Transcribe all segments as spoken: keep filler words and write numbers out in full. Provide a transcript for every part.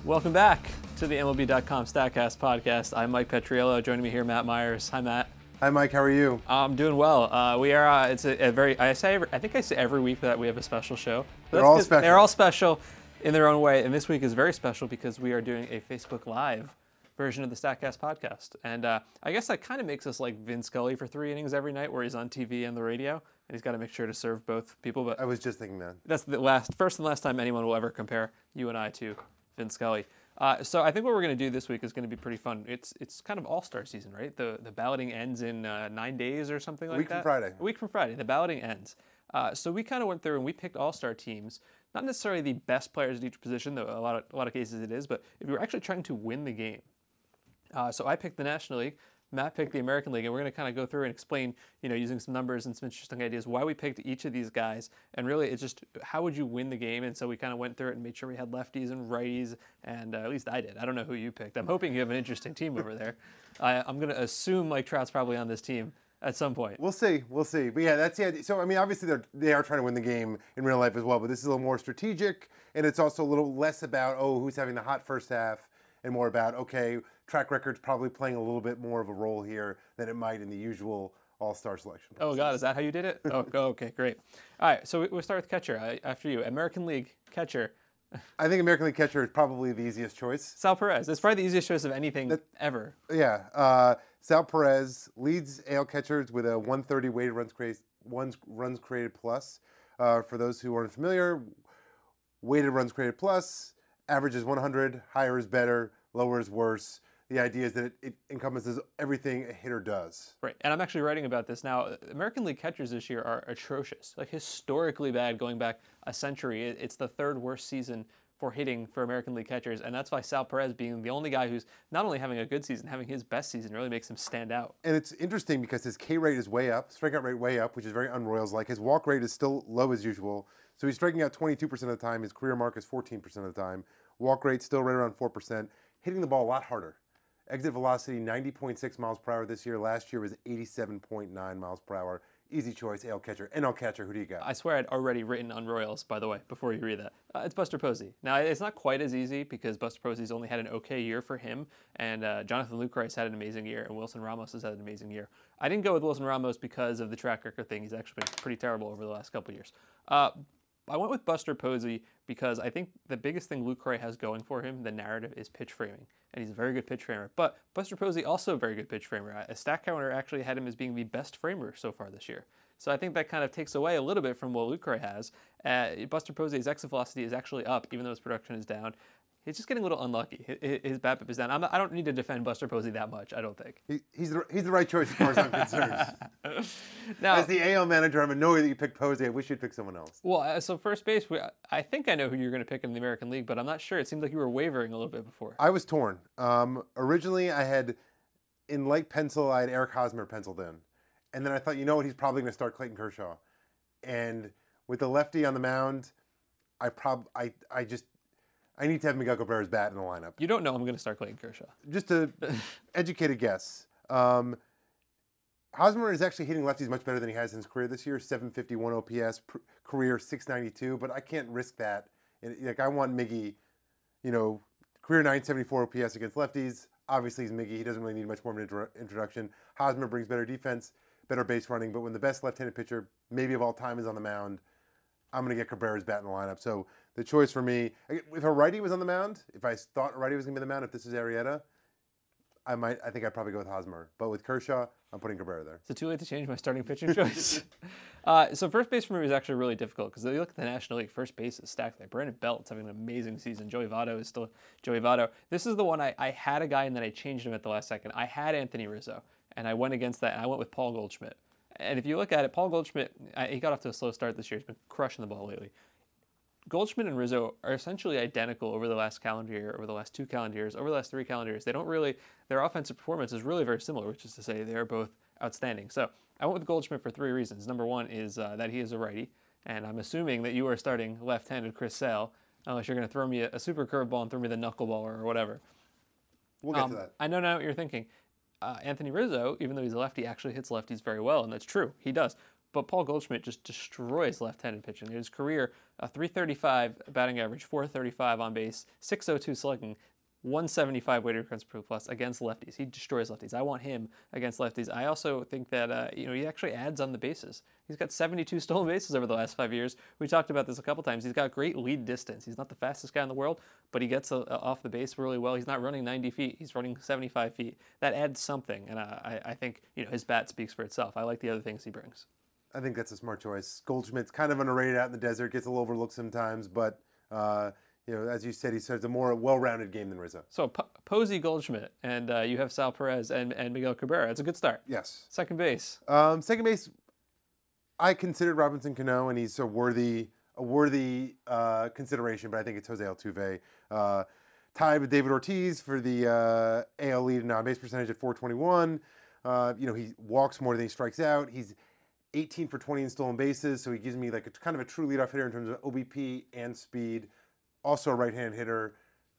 Welcome back to the M L B dot com Statcast podcast. I'm Mike Petriello. Joining me here, Matt Myers. Hi, Matt. Hi, Mike. How are you? I'm doing well. Uh, we are. Uh, it's a, a very. I say. Every, I think I say every week that we have a special show. They're all special. They're all special in their own way, and this week is very special because we are doing a Facebook Live version of the Statcast podcast. And uh, I guess that kind of makes us like Vin Scully for three innings every night, where he's on T V and the radio, and he's got to make sure to serve both people. But I was just thinking that. That's the last, first and last time anyone will ever compare you and I to Vin Scully. Uh, so I think what we're going to do this week is going to be pretty fun. It's it's kind of all-star season, right? The the balloting ends in uh, nine days or something like that. A week from Friday. A week from Friday. The balloting ends. Uh, so we kind of went through and we picked all-star teams. Not necessarily the best players at each position, though a lot of a lot of cases it is. But if you're actually trying to win the game, uh, so I picked the National League. Matt picked the American League, and we're going to kind of go through and explain, you know, using some numbers and some interesting ideas, why we picked each of these guys. And really, it's just how would you win the game? And so we kind of went through it and made sure we had lefties and righties, and uh, at least I did. I don't know who you picked. I'm hoping you have an interesting team over there. I, I'm going to assume Mike Trout's probably on this team at some point. We'll see. We'll see. But yeah, that's the idea. So, I mean, obviously, they're, they are trying to win the game in real life as well, but this is a little more strategic, and it's also a little less about, oh, who's having the hot first half, and more about, okay, track record's probably playing a little bit more of a role here than it might in the usual all-star selection process. Oh, God, is that how you did it? Oh, okay, great. All right, so we'll start with catcher. I, after you, American League catcher. I think American League catcher is probably the easiest choice. Sal Perez. It's probably the easiest choice of anything that, ever. Yeah. Uh, Sal Perez leads A L catchers with a one thirty weighted runs created, ones runs created plus. Uh, for those who aren't familiar, weighted runs created plus, average is one hundred, higher is better, lower is worse. The idea is that it, it encompasses everything a hitter does. Right, and I'm actually writing about this now. American League catchers this year are atrocious, like historically bad going back a century. It's the third worst season for hitting for American League catchers, and that's why Sal Perez, being the only guy who's not only having a good season, having his best season, really makes him stand out. And it's interesting because his K rate is way up, strikeout rate way up, which is very un-Royals-like. His walk rate is still low as usual, so he's striking out twenty-two percent of the time. His career mark is fourteen percent of the time. Walk rate still right around four percent. Hitting the ball a lot harder. Exit velocity ninety point six miles per hour this year. Last year was eighty-seven point nine miles per hour. Easy choice, A L catcher. N L catcher, who do you got? I swear I'd already written on Royals, by the way, before you read that. Uh, it's Buster Posey. Now, it's not quite as easy because Buster Posey's only had an okay year for him, and uh, Jonathan Lucroy's had an amazing year, and Wilson Ramos has had an amazing year. I didn't go with Wilson Ramos because of the track record thing. He's actually been pretty terrible over the last couple of years. Uh, I went with Buster Posey because I think the biggest thing Lucroy has going for him, the narrative, is pitch framing. And he's a very good pitch framer. But Buster Posey also a very good pitch framer. A stat counter actually had him as being the best framer so far this year. So I think that kind of takes away a little bit from what Lucroy has. Uh, Buster Posey's exit velocity is actually up, even though his production is down. He's just getting a little unlucky. His, his BABIP is down. I'm not, I don't need to defend Buster Posey that much, I don't think. He, he's, the, he's the right choice as far as I'm concerned. Now, as the A L manager, I'm annoyed that you picked Posey. I wish you'd pick someone else. Well, uh, so first base, we, I think I know who you're going to pick in the American League, but I'm not sure. It seemed like you were wavering a little bit before. I was torn. Um, originally, I had, in light pencil, I had Eric Hosmer penciled in. And then I thought, you know what, he's probably going to start Clayton Kershaw. And with the lefty on the mound, I prob I I just I need to have Miguel Cabrera's bat in the lineup. You don't know I'm going to start Clayton Kershaw. Just a educated guess. Um, Hosmer is actually hitting lefties much better than he has in his career this year. seven fifty-one O P S, pr- career six ninety-two. But I can't risk that. And, like I want Miggy, you know, career nine seventy-four O P S against lefties. Obviously, he's Miggy. He doesn't really need much more of an intro- introduction. Hosmer brings better defense, better base running. But when the best left-handed pitcher, maybe of all time, is on the mound, I'm going to get Cabrera's bat in the lineup. So the choice for me, if a righty was on the mound, if I thought a righty was going to be on the mound, if this is Arrieta, I might. I think I'd probably go with Hosmer. But with Kershaw, I'm putting Cabrera there. Is it too late to change my starting pitching choice? uh, so first base for me was actually really difficult because if you look at the National League, first base is stacked. Like Brandon Belt's having an amazing season. Joey Votto is still Joey Votto. This is the one I, I had a guy and then I changed him at the last second. I had Anthony Rizzo, and I went against that, and I went with Paul Goldschmidt. And if you look at it, Paul Goldschmidt, he got off to a slow start this year. He's been crushing the ball lately. Goldschmidt and Rizzo are essentially identical over the last calendar year, over the last two calendar years, over the last three calendar years. They don't really, their offensive performance is really very similar, which is to say they are both outstanding. So I went with Goldschmidt for three reasons. Number one is uh, that he is a righty, and I'm assuming that you are starting left-handed Chris Sale, unless you're going to throw me a, a super curveball and throw me the knuckleballer or whatever. We'll get um, to that. I know now what you're thinking. Uh, Anthony Rizzo, even though he's a lefty, actually hits lefties very well, and that's true. He does. but Paul Goldschmidt just destroys left-handed pitching. In his career, a three thirty-five batting average, four thirty-five on base, six oh two slugging, one seventy-five weighted runs per plus against lefties. He destroys lefties. I want him against lefties. I also think that uh, you know he actually adds on the bases. He's got seventy-two stolen bases over the last five years. We talked about this a couple times. He's got great lead distance. He's not the fastest guy in the world, but he gets uh, off the base really well. He's not running ninety feet. He's running seventy-five feet. That adds something, and I, I think you know his bat speaks for itself. I like the other things he brings. I think that's a smart choice. Goldschmidt's kind of underrated out in the desert, gets a little overlooked sometimes, but uh, you know, as you said, he says a more well-rounded game than Rizzo. So P- Posey, Goldschmidt, and uh, you have Sal Perez and, and Miguel Cabrera. It's a good start. Yes. Second base. Um, second base, I considered Robinson Cano, and he's a worthy a worthy uh, consideration, but I think it's Jose Altuve. Uh, tied with David Ortiz for the uh, A L lead in on-base percentage at four twenty-one. Uh, you know, he walks more than he strikes out. He's eighteen for twenty in stolen bases, so he gives me like a kind of a true leadoff hitter in terms of O B P and speed. Also a right-hand hitter.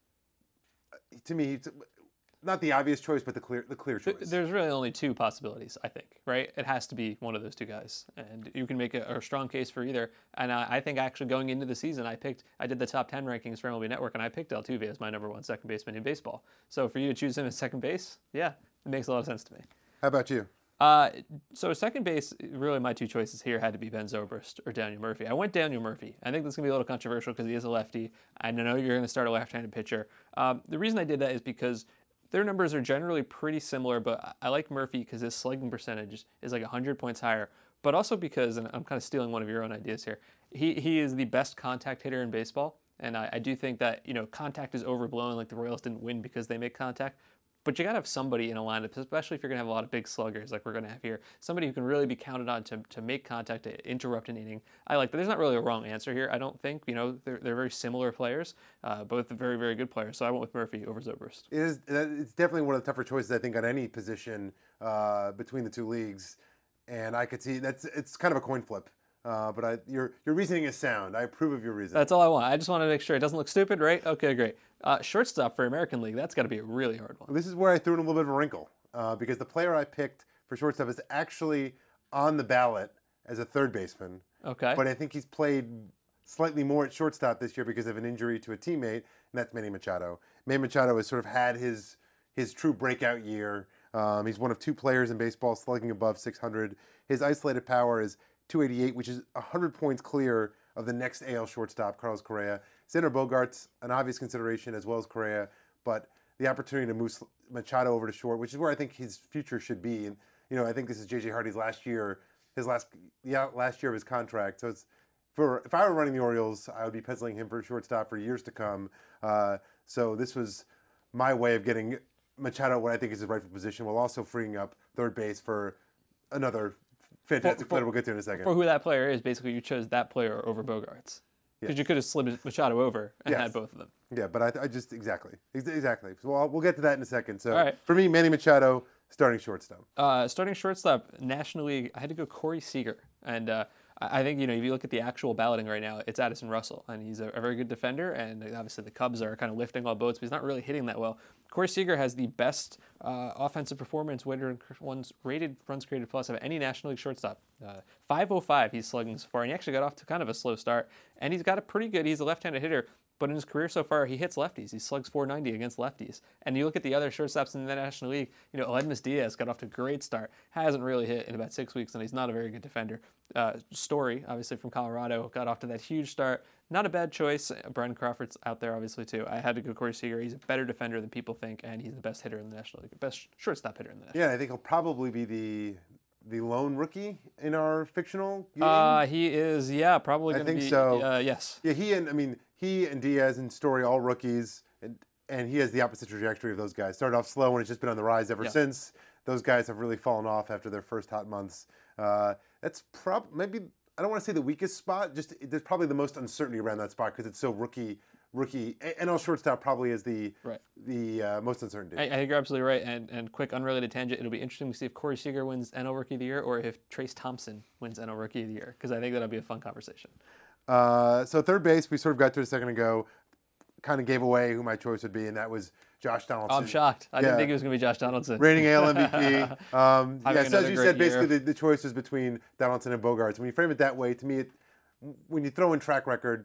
To me, he's not the obvious choice, but the clear the clear choice. There's really only two possibilities, I think, right? It has to be one of those two guys, and you can make a, a strong case for either. And I, I think actually going into the season, I picked, I did the top ten rankings for M L B Network, and I picked Altuve as my number one second baseman in baseball. So for you to choose him as second base, yeah, it makes a lot of sense to me. How about you? Uh, so second base, really my two choices here had to be Ben Zobrist or Daniel Murphy. I went Daniel Murphy. I think this is going to be a little controversial because he is a lefty. I know you're going to start a left-handed pitcher. Um, the reason I did that is because their numbers are generally pretty similar, but I like Murphy because his slugging percentage is like one hundred points higher, but also because, and I'm kind of stealing one of your own ideas here, he, he is the best contact hitter in baseball, and I, I do think that, you know, contact is overblown, like the Royals didn't win because they make contact. But you got to have somebody in a lineup, especially if you're going to have a lot of big sluggers like we're going to have here. Somebody who can really be counted on to, to make contact, to interrupt an inning. I like that. There's not really a wrong answer here, I don't think. You know, they're, they're very similar players, uh, both very, very good players. So I went with Murphy over Zobrist. It is, it's definitely one of the tougher choices, I think, on any position uh, between the two leagues. And I could see that's it's kind of a coin flip. Uh, but I, your your reasoning is sound. I approve of your reasoning. That's all I want. I just want to make sure it doesn't look stupid, right? Okay, great. Uh, shortstop for American League, that's got to be a really hard one. This is where I threw in a little bit of a wrinkle uh, because the player I picked for shortstop is actually on the ballot as a third baseman. Okay. But I think he's played slightly more at shortstop this year because of an injury to a teammate, and that's Manny Machado. Manny Machado has sort of had his his true breakout year. Um, he's one of two players in baseball slugging above six hundred. His isolated power is two eighty-eight, which is one hundred points clear of the next A L shortstop, Carlos Correa. Xander Bogaerts, an obvious consideration, as well as Correa, but the opportunity to move Machado over to short, which is where I think his future should be. And you know, I think this is J J Hardy's last year, his last yeah last year of his contract. So it's for if I were running the Orioles, I would be penciling him for shortstop for years to come. Uh, so this was my way of getting Machado what I think is his rightful position, while also freeing up third base for another fantastic For- player for- we'll get to in a second. For who that player is, basically you chose that player over Bogarts. Because Yes. you could have slid Machado over and Yes. had both of them. Yeah, but I, I just exactly, Ex- exactly. So I'll, we'll get to that in a second. So All right. for me, Manny Machado starting shortstop. Uh, starting shortstop, National League, I had to go Corey Seager. And uh, I I think, you know, if you look at the actual balloting right now, it's Addison Russell. And he's a, a very good defender. And obviously the Cubs are kind of lifting all boats, but he's not really hitting that well. Corey Seager has the best uh, offensive performance, weighted runs, rated runs created plus of any National League shortstop. Uh, five oh five he's slugging so far, and he actually got off to kind of a slow start. And he's got a pretty good, he's a left-handed hitter, but in his career so far, he hits lefties. He slugs four ninety against lefties. And you look at the other shortstops in the National League, you know, Aledmus Diaz got off to a great start, hasn't really hit in about six weeks, and he's not a very good defender. Uh, Story, obviously from Colorado, got off to that huge start. Not a bad choice. Brian Crawford's out there, obviously, too. I had to go Corey Seager. He's a better defender than people think, and he's the best hitter in the National League, best shortstop hitter in the National League. Yeah, I think he'll probably be the the lone rookie in our fictional game. Uh, he is, yeah, probably I going to be. think so. Uh, yes. Yeah, he and I mean he and Diaz and Story all rookies, and and he has the opposite trajectory of those guys. Started off slow and it's just been on the rise ever Yeah. since. Those guys have really fallen off after their first hot months. Uh, that's prob maybe I don't want to say the weakest spot. Just there's probably the most uncertainty around that spot because it's so rookie. Rookie N L shortstop probably is the Right. the uh, most uncertainty. I, I think you're absolutely right. And and quick unrelated tangent, it'll be interesting to see if Corey Seager wins N L Rookie of the Year or if Trace Thompson wins N L Rookie of the Year, because I think that'll be a fun conversation. Uh, so third base, we sort of got to a second ago. kind of gave away who my choice would be, and that was Josh Donaldson. Oh, I'm shocked. I Yeah. didn't think it was going to be Josh Donaldson. Reigning A L M V P. Um, Having yeah, so as another you great said, basically year. the, the choice was between Donaldson and Bogarts. When you frame it that way, to me, it, when you throw in track record,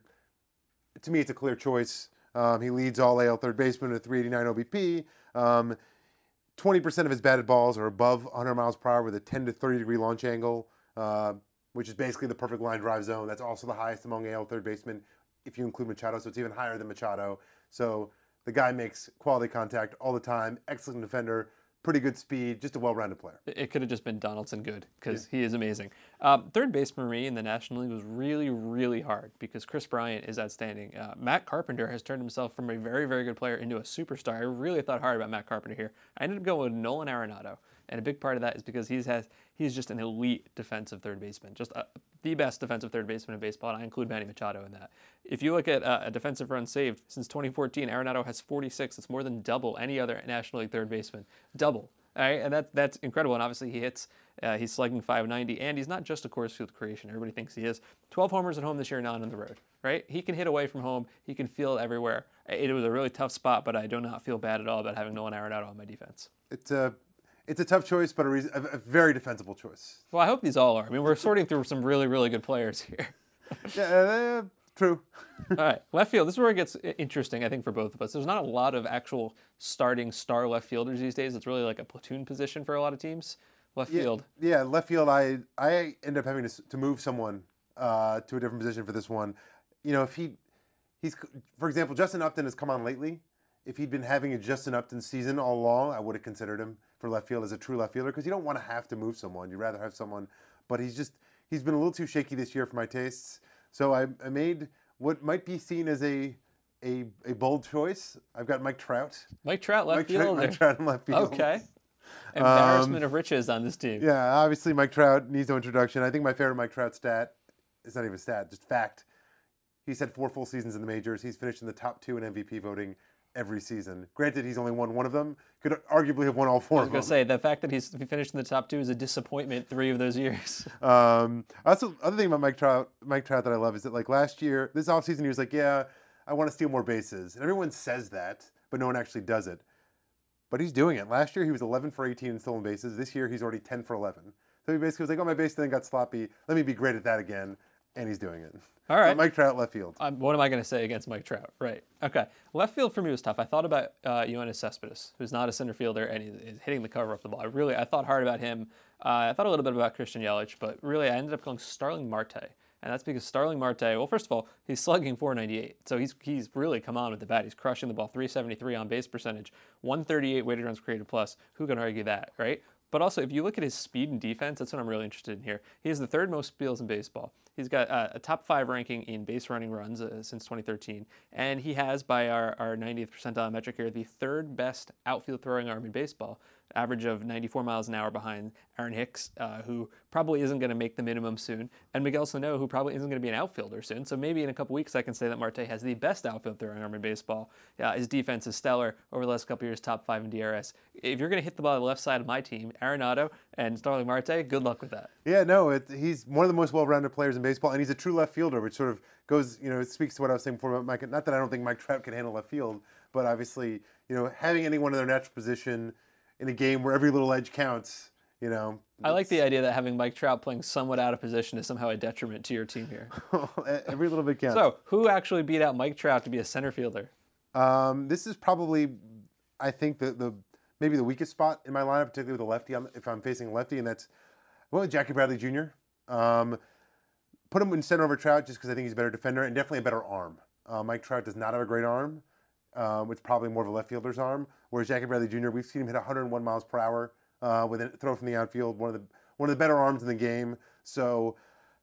to me it's a clear choice. Um, he leads all A L third baseman with three eighty-nine O B P. Um, twenty percent of his batted balls are above one hundred miles per hour with a ten to thirty degree launch angle, uh, which is basically the perfect line drive zone. That's also the highest among A L third basemen if you include Machado, so it's even higher than Machado. So the guy makes quality contact all the time, excellent defender, pretty good speed, just a well-rounded player. It could have just been Donaldson good because yeah. he is amazing. Um, third baseman for me in the National League was really, really hard because Chris Bryant is outstanding. Uh, Matt Carpenter has turned himself from a very, very good player into a superstar. I really thought hard about Matt Carpenter here. I ended up going with Nolan Arenado, and a big part of that is because he's has he's just an elite defensive third baseman, just a, the best defensive third baseman in baseball, and I include Manny Machado in that. If you look at uh, a defensive run saved since twenty fourteen, Arenado has forty-six. It's more than double any other National League third baseman. Double. All right, and that, that's incredible. And obviously he hits, uh, he's slugging five ninety, and he's not just a Coors Field creation. Everybody thinks he is. twelve homers at home this year, none on the road, right? He can hit away from home. He can field everywhere. It was a really tough spot, but I do not feel bad at all about having Nolan Arenado on my defense. It's a, it's a tough choice, but a, reason, a, a very defensible choice. Well, I hope these all are. I mean, we're sorting through some really, really good players here. yeah, uh, true. All right, left field. This is where it gets interesting, I think, for both of us. There's not a lot of actual starting star left fielders these days. It's really like a platoon position for a lot of teams. Left yeah, field. Yeah, left field. I I end up having to, to move someone uh, to a different position for this one. You know, if he he's for example, Justin Upton has come on lately. If he'd been having a Justin Upton season all along, I would have considered him for left field as a true left fielder because you don't want to have to move someone. You'd rather have someone, but he's just he's been a little too shaky this year for my tastes. So I, I made what might be seen as a a, a bold choice. I've got Mike Trout. Mike Trout, left Mike field. Trout, Mike Trout in left field. Okay. Embarrassment um, of riches on this team. Yeah, obviously Mike Trout needs no introduction. I think my favorite Mike Trout stat, it's not even a stat, just fact. He's had four full seasons in the majors. He's finished in the top two in M V P voting every season. Granted, he's only won one of them. Could arguably have won all four I was of going them. to say, the fact that he's he finished in the top two is a disappointment three of those years. um, also, other thing about Mike Trout, Mike Trout that I love is that like last year, this offseason, he was like, yeah, I want to steal more bases. And everyone says that, but no one actually does it. But he's doing it. Last year, he was eleven for eighteen in stolen bases. This year, he's already ten for eleven. So he basically was like, oh, my base then got sloppy. Let me be great at that again. And he's doing it. All right. So Mike Trout, left field. Um, what am I going to say against Mike Trout? Right. Okay. Left field for me was tough. I thought about uh, Yoenis Cespedes, who's not a center fielder, and he's, he's hitting the cover of the ball. I really, I thought hard about him. Uh, I thought a little bit about Christian Yelich, but really, I ended up going Starling Marte. And that's because Starling Marte, well, first of all, he's slugging four ninety-eight. So he's he's really come on with the bat. He's crushing the ball, three seventy-three on base percentage, one thirty-eight weighted runs created plus. Who can argue that, right? But also, if you look at his speed and defense, that's what I'm really interested in here. He has the third most steals in baseball. He's got uh, a top five ranking in base running runs uh, since twenty thirteen. And he has, by our, our ninetieth percentile metric here, the third best outfield throwing arm in baseball. Average of ninety-four miles an hour behind Aaron Hicks, uh, who probably isn't going to make the minimum soon, and Miguel Sano, who probably isn't going to be an outfielder soon. So maybe in a couple weeks I can say that Marte has the best outfield throwing arm in baseball. Uh, his defense is stellar over the last couple years, top five in D R S. If you're going to hit the ball on the left side of my team, Arenado and Starling Marte, good luck with that. Yeah, no, it, he's one of the most well-rounded players in baseball, and he's a true left fielder, which sort of goes, you know, it speaks to what I was saying before about Mike. Not that I don't think Mike Trout can handle left field, but obviously, you know, having anyone in their natural position in a game where every little edge counts, you know. I like the idea that having Mike Trout playing somewhat out of position is somehow a detriment to your team here. Every little bit counts. So, who actually beat out Mike Trout to be a center fielder? Um, this is probably, I think, the, the maybe the weakest spot in my lineup, particularly with a lefty, if I'm facing a lefty, and that's, well, Jackie Bradley Junior Um, put him in center over Trout just because I think he's a better defender and definitely a better arm. Uh, Mike Trout does not have a great arm. Um, it's probably more of a left fielder's arm, whereas Jackie Bradley Junior, we've seen him hit one hundred one miles per hour uh, with a throw from the outfield, one of the one of the better arms in the game. So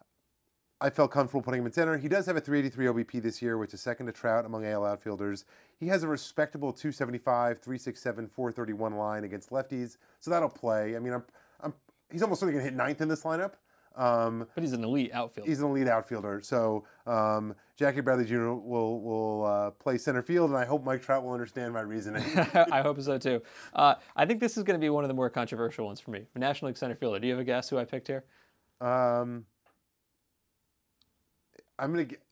I felt comfortable putting him in center. He does have a three eighty-three O B P this year, which is second to Trout among A L outfielders. He has a respectable two seventy-five, three sixty-seven, four thirty-one line against lefties, so that'll play. I mean, I'm, I'm, he's almost certainly going to hit ninth in this lineup. Um, but he's an elite outfielder. He's an elite outfielder. So um, Jackie Bradley Junior will will uh, play center field, and I hope Mike Trout will understand my reasoning. I hope so too. Uh, I think this is going to be one of the more controversial ones for me. National League center fielder. Do you have a guess who I picked here? Um, I'm gonna.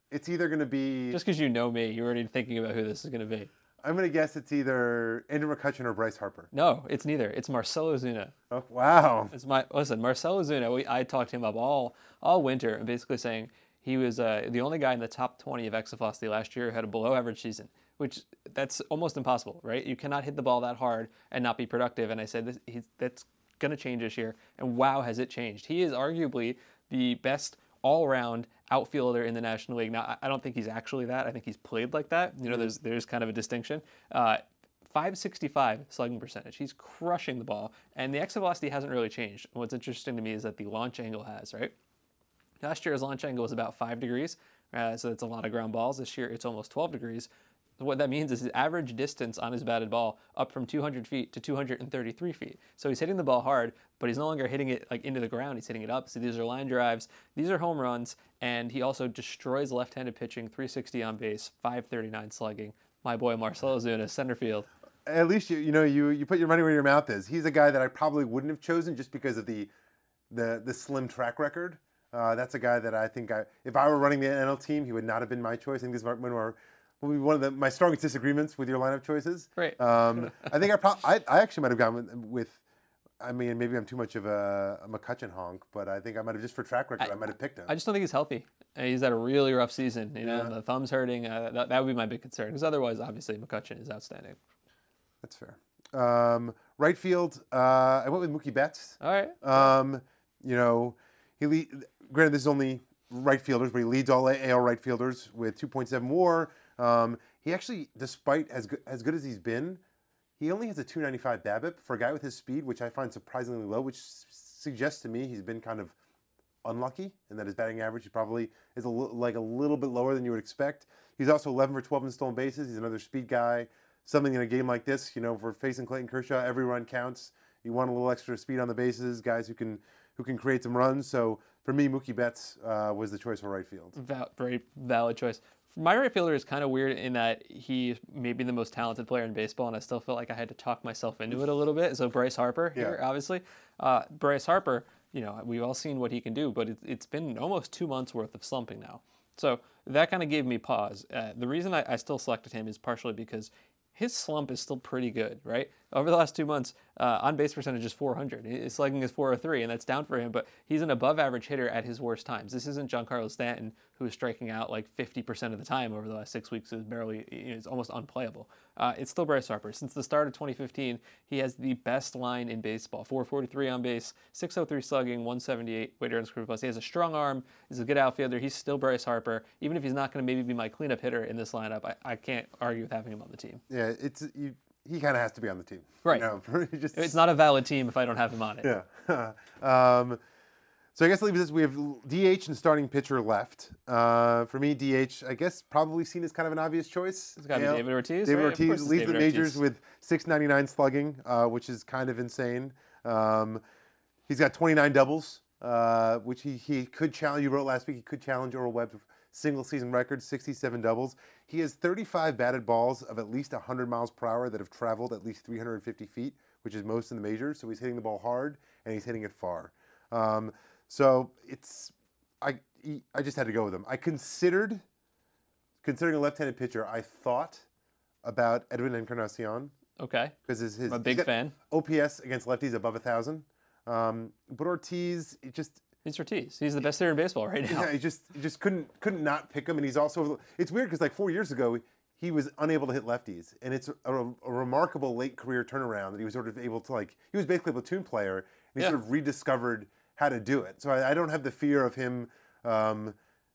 it's either going to be. Just because you know me, you're already thinking about who this is going to be. I'm going to guess it's either Andrew McCutchen or Bryce Harper. No, it's neither. It's Marcell Ozuna. Oh, wow. It's my listen, Marcell Ozuna. We, I talked him up all all winter, and basically saying he was uh, the only guy in the top twenty of exit velocity last year who had a below average season, which that's almost impossible, right? You cannot hit the ball that hard and not be productive. And I said this, he's, that's going to change this year. And wow, has it changed. He is arguably the best all-around outfielder in the National League. Now, I don't think he's actually that. I think he's played like that. You know, there's there's kind of a distinction. Uh, five sixty-five slugging percentage. He's crushing the ball. And the exit velocity hasn't really changed. What's interesting to me is that the launch angle has, right? Last year, his launch angle was about five degrees, uh, so that's a lot of ground balls. This year, it's almost twelve degrees. What that means is his average distance on his batted ball up from two hundred feet to two hundred thirty-three feet. So he's hitting the ball hard, but he's no longer hitting it like into the ground. He's hitting it up. So these are line drives. These are home runs. And he also destroys left-handed pitching, three sixty on base, five thirty-nine slugging. My boy Marcell Ozuna, center field. At least you you know you you put your money where your mouth is. He's a guy that I probably wouldn't have chosen just because of the the the slim track record. Uh, that's a guy that I think I, if I were running the N L team, he would not have been my choice. I think this is one of our, will be one of the, my strongest disagreements with your lineup choices. Right. Um, I think I, pro- I I actually might have gone with, with, I mean, maybe I'm too much of a, a McCutchen honk, but I think I might have, just for track record, I, I might have picked him. I just don't think he's healthy. Uh, He's had a really rough season. You know, Yeah. the thumb's hurting. Uh, that, that would be my big concern. Because otherwise, obviously, McCutchen is outstanding. That's fair. Um, right field, uh, I went with Mookie Betts. All right. Um, you know, he lead, granted this is only right fielders, but he leads all A L right fielders with two point seven WAR. Um, he actually, despite as good, as good as he's been, he only has a two ninety-five BABIP for a guy with his speed, which I find surprisingly low, which s- suggests to me he's been kind of unlucky and that his batting average is probably is a li- like a little bit lower than you would expect. He's also eleven for twelve in stolen bases. He's another speed guy. Something in a game like this, you know, for facing Clayton Kershaw, every run counts. You want a little extra speed on the bases, guys who can who can create some runs. So for me, Mookie Betts uh, was the choice for right field. Val- very valid choice. My right fielder is kind of weird in that he may be the most talented player in baseball, and I still feel like I had to talk myself into it a little bit. So Bryce Harper here, Yeah. obviously. Uh, Bryce Harper, you know, we've all seen what he can do, but it, it's been almost two months worth of slumping now. So that kind of gave me pause. Uh, the reason I, I still selected him is partially because his slump is still pretty good, right? Over the last two months, uh, on-base percentage is four hundred. His slugging is four oh three, and that's down for him, but he's an above-average hitter at his worst times. This isn't Giancarlo Stanton, who is striking out like fifty percent of the time over the last six weeks. Is barely, you know, it's almost unplayable. Uh, it's still Bryce Harper. Since the start of twenty fifteen, he has the best line in baseball. four forty-three on base, six oh three slugging, one seventy-eight weighted runs per plus. He has a strong arm. He's a good outfielder. He's still Bryce Harper. Even if he's not going to maybe be my cleanup hitter in this lineup, I, I can't argue with having him on the team. Yeah, it's you, he kind of has to be on the team. Right. You know, just, It's not a valid team if I don't have him on it. Yeah. um, so I guess leaves us. We have D H and starting pitcher left. Uh, for me, D H, I guess probably seen as kind of an obvious choice. It's got to be You know, David Ortiz. David right? Of course Ortiz it's leads David the majors Ortiz. with six ninety-nine slugging, uh, which is kind of insane. Um, he's got twenty-nine doubles, uh, which he, he could challenge. You wrote last week he could challenge Earl Webb's single season record, sixty-seven doubles. He has thirty-five batted balls of at least one hundred miles per hour that have traveled at least three hundred fifty feet, which is most in the majors. So he's hitting the ball hard and he's hitting it far. Um, so it's I he, I just had to go with him. I considered considering a left-handed pitcher. I thought about Edwin Encarnacion Okay. because his, his I'm a big he's got fan. O P S against lefties above a thousand. Um, but Ortiz, it just He's Ortiz. He's the best hitter in baseball right now. yeah, he just he just couldn't couldn't not pick him, and he's also it's weird because like four years ago he was unable to hit lefties, and it's a, a remarkable late career turnaround that he was sort of able to like he was basically a platoon player, and he Yeah. sort of rediscovered how to do it. So I, I don't have the fear of him um,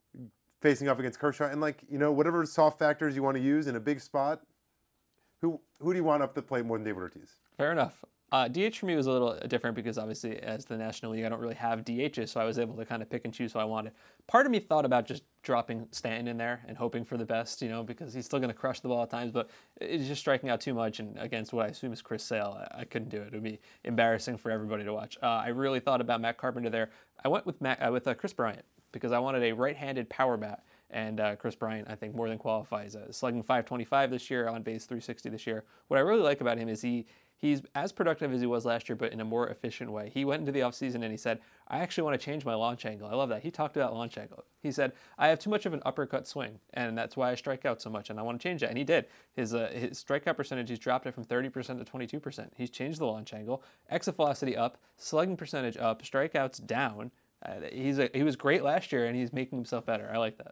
facing off against Kershaw, and like you know whatever soft factors you want to use in a big spot, who who do you want up the plate more than David Ortiz? Fair enough. Uh, D H for me was a little different because obviously as the National League, I don't really have D Hs, so I was able to kind of pick and choose who I wanted. Part of me thought about just dropping Stanton in there and hoping for the best, you know, because he's still going to crush the ball at times, but it's just striking out too much, and against what I assume is Chris Sale, I, I couldn't do it. It would be embarrassing for everybody to watch. Uh, I really thought about Matt Carpenter there. I went with Matt, uh, with uh, Chris Bryant because I wanted a right-handed power bat. And uh, Chris Bryant, I think, more than qualifies. Uh, slugging five twenty-five this year, on base three sixty this year. What I really like about him is he he's as productive as he was last year, but in a more efficient way. He went into the offseason and he said, I actually want to change my launch angle. I love that. He talked about launch angle. He said, I have too much of an uppercut swing, and that's why I strike out so much, and I want to change that. And he did. His uh, his strikeout percentage, he's dropped it from thirty percent to twenty-two percent. He's changed the launch angle, exit velocity up, slugging percentage up, strikeouts down. Uh, he's a, he was great last year, and he's making himself better. I like that.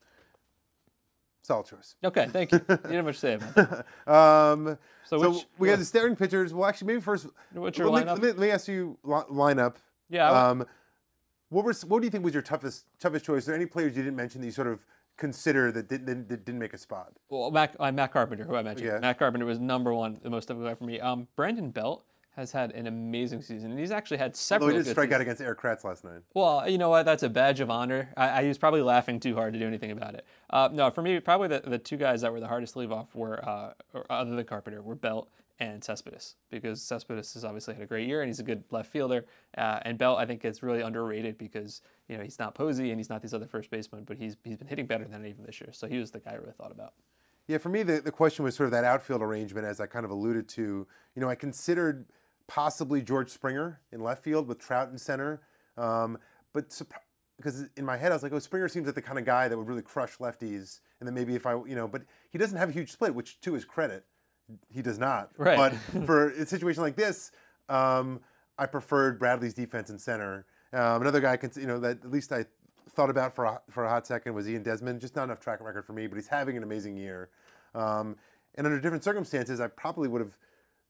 Solid choice. Okay, thank you. You didn't have much to say about that. um, so so which, we got the starting pitchers. Well, actually, maybe first. What's your let, lineup? me, let, me, let me ask you li- lineup. Yeah. Um, what were what do you think was your toughest toughest choice? Are there any players you didn't mention that you sort of consider that didn't that didn't make a spot? Well, Matt, uh, Matt Carpenter, who I mentioned. Yeah. Matt Carpenter was number one, the most difficult guy for me. Um, Brandon Belt has had an amazing season, and he's actually had several. Although he did good strike seasons. out against Eric Kratz last night. Well, you know what? That's a badge of honor. I, I was probably laughing too hard to do anything about it. Uh, no, for me, probably the, the two guys that were the hardest to leave off were, uh, or other than Carpenter, were Belt and Cespedes, because Cespedes has obviously had a great year and he's a good left fielder. Uh, and Belt, I think, is really underrated because you know he's not Posey and he's not these other first basemen, but he's he's been hitting better than even this year. So he was the guy I really thought about. Yeah, for me, the, the question was sort of that outfield arrangement, as I kind of alluded to. You know, I considered possibly George Springer in left field with Trout in center. Um, but because in my head, I was like, oh, Springer seems like the kind of guy that would really crush lefties. And then maybe if I, you know, but he doesn't have a huge split, which to his credit, he does not. Right. But for a situation like this, um, I preferred Bradley's defense in center. Um, another guy, you know, that at least I thought about for a, for a hot second was Ian Desmond. Just not enough track record for me, but he's having an amazing year. Um, and under different circumstances, I probably would have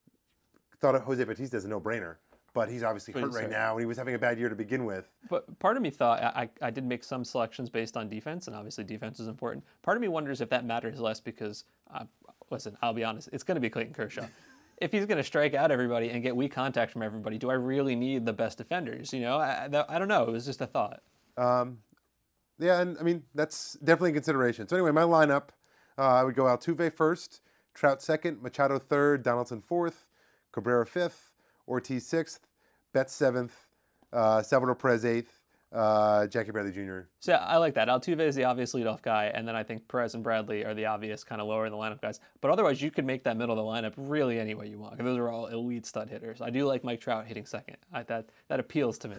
thought of Jose Bautista as a no-brainer, but he's obviously hurt right now, and he was having a bad year to begin with. But part of me thought, I, I did make some selections based on defense, and obviously defense is important. Part of me wonders if that matters less because, uh, listen, I'll be honest, it's going to be Clayton Kershaw. If he's going to strike out everybody and get weak contact from everybody, do I really need the best defenders? You know, I, I don't know. It was just a thought. Um, yeah, and I mean, that's definitely a consideration. So anyway, my lineup, uh, I would go Altuve first, Trout second, Machado third, Donaldson fourth, Cabrera fifth, Ortiz sixth, Betts seventh, uh, Salvador Perez eighth, uh, Jackie Bradley Junior So yeah, I like that. Altuve is the obvious leadoff guy, and then I think Perez and Bradley are the obvious kind of lower in the lineup guys. But otherwise, you could make that middle of the lineup really any way you want. Those are all elite stud hitters. I do like Mike Trout hitting second. I, that that appeals to me.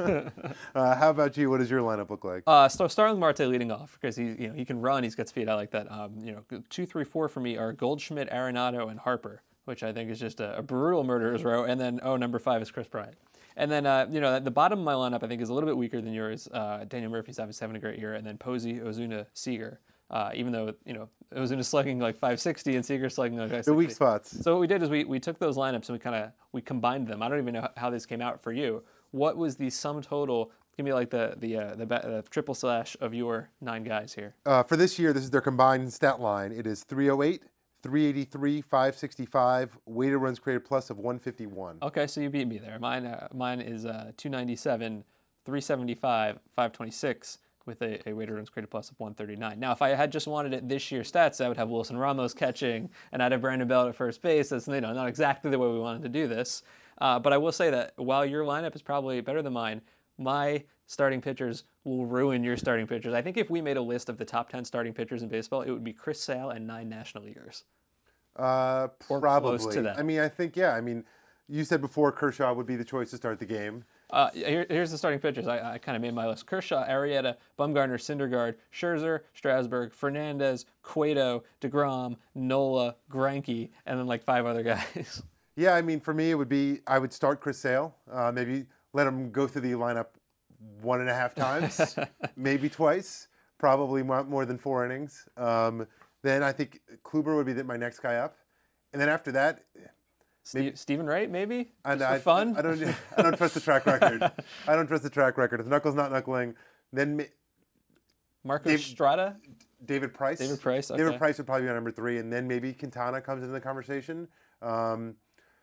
uh, how about you? What does your lineup look like? Uh, so Starling Marte leading off because he you know he can run, he's got speed. I like that. Um, you know, two, three, four for me are Goldschmidt, Arenado, and Harper, which I think is just a, a brutal murderer's row. And then, oh, number five is Chris Bryant. And then, uh, you know, the bottom of my lineup, I think, is a little bit weaker than yours. Uh, Daniel Murphy's obviously having a great year. And then Posey, Ozuna, Seager. Uh, even though, you know, Ozuna's slugging like five sixty and Seager's slugging like five sixty. The weak spots. So what we did is we, we took those lineups and we kind of, we combined them. I don't even know how this came out for you. What was the sum total? Give me like the the uh, the, the triple slash of your nine guys here. Uh, for this year, this is their combined stat line. It is three oh eight, three eighty-three, five sixty-five, weighted runs created plus of one fifty-one. Okay, so you beat me there. Mine uh, mine is uh, two ninety-seven, three seventy-five, five twenty-six with a, a weighted runs created plus of one thirty-nine. Now, if I had just wanted it this year stats, I would have Wilson Ramos catching and I'd have Brandon Belt at first base. That's you know, not exactly the way we wanted to do this. Uh, but I will say that while your lineup is probably better than mine, my starting pitchers will ruin your starting pitchers. I think if we made a list of the top ten starting pitchers in baseball, it would be Chris Sale and nine National Leaguers. Uh, Or probably. close to that. I mean, I think, yeah. I mean, you said before Kershaw would be the choice to start the game. Uh, here, here's the starting pitchers. I, I kind of made my list. Kershaw, Arrieta, Bumgarner, Syndergaard, Scherzer, Strasburg, Fernandez, Cueto, DeGrom, Nola, Greinke, and then like five other guys. Yeah, I mean, for me, it would be, I would start Chris Sale. Uh, maybe let him go through the lineup one and a half times, maybe twice, probably more, more than four innings. Um, then I think Kluber would be the, my next guy up. And then after that, Steve, Stephen Wright, maybe? and Just for I, fun? I don't, I don't trust the track record. I don't trust the track record. If Knuckles not knuckling, then ma- Marco Dave- Strada? David Price. David Price, okay. David Price would probably be on number three, and then maybe Quintana comes into the conversation. Um,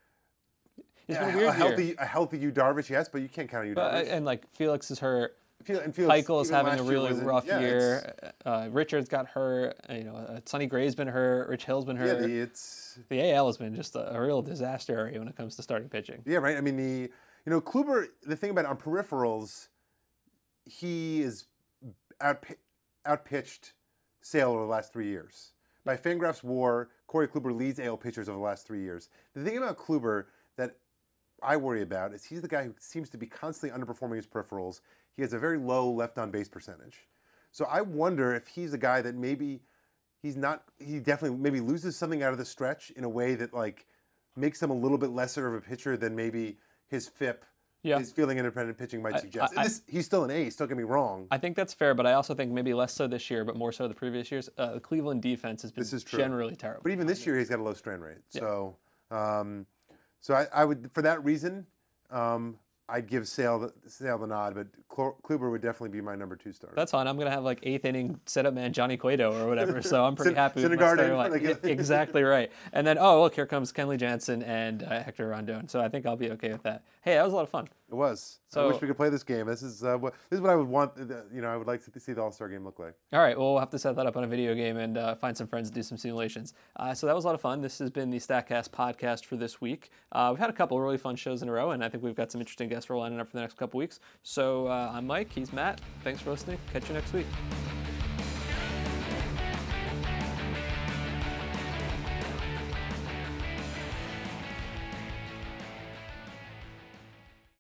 It's yeah, been a weird a healthy, year. a healthy Yu Darvish, yes, but you can't count on Yu But, uh, Darvish. and like Felix is hurt. Feel- and Felix, Keuchel is even having a last year really wasn't- rough yeah, year. Uh, Richards got hurt. uh, You know, uh, Sonny Gray's been hurt. Rich Hill's been It's, yeah, hurt. the, it's The A L has been just a, a real disaster area when it comes to starting pitching. yeah, right. I mean, the you know Kluber. The thing about it, on peripherals, he is out outpitched Sale over the last three years. By Fangraphs WAR, Corey Kluber leads A L pitchers over the last three years. The thing about Kluber that I worry about is he's the guy who seems to be constantly underperforming his peripherals. He has a very low left on base percentage. So I wonder if he's a guy that maybe he's not, he definitely maybe loses something out of the stretch in a way that like makes him a little bit lesser of a pitcher than maybe his F I P, yeah. his fielding independent pitching might I, suggest. I, this, he's still an ace, don't get me wrong. I think that's fair, but I also think maybe less so this year, but more so the previous years. Uh, the Cleveland defense has been this is true. generally terrible. But even this year, he's got a low strand rate. Yeah. So, um, so I, I would, for that reason, um, I'd give Sale the, Sale the nod, but Kluber would definitely be my number two starter. That's fine. I'm going to have like eighth inning setup man Johnny Cueto or whatever, so I'm pretty Sin- happy with my starting line. Like, exactly right. And then, oh, look, here comes Kenley Jansen and uh, Hector Rondon, so I think I'll be okay with that. Hey, that was a lot of fun. It was. So, I wish we could play this game. This is uh, what this is what I would want. Uh, you know, I would like to see the All-Star game look like. All right. Well, we'll have to set that up on a video game and uh, find some friends to do some simulations. Uh, so that was a lot of fun. This has been the StatCast podcast for this week. Uh, we've had a couple of really fun shows in a row, and I think we've got some interesting guests we're lining up for the next couple weeks. So uh, I'm Mike. He's Matt. Thanks for listening. Catch you next week.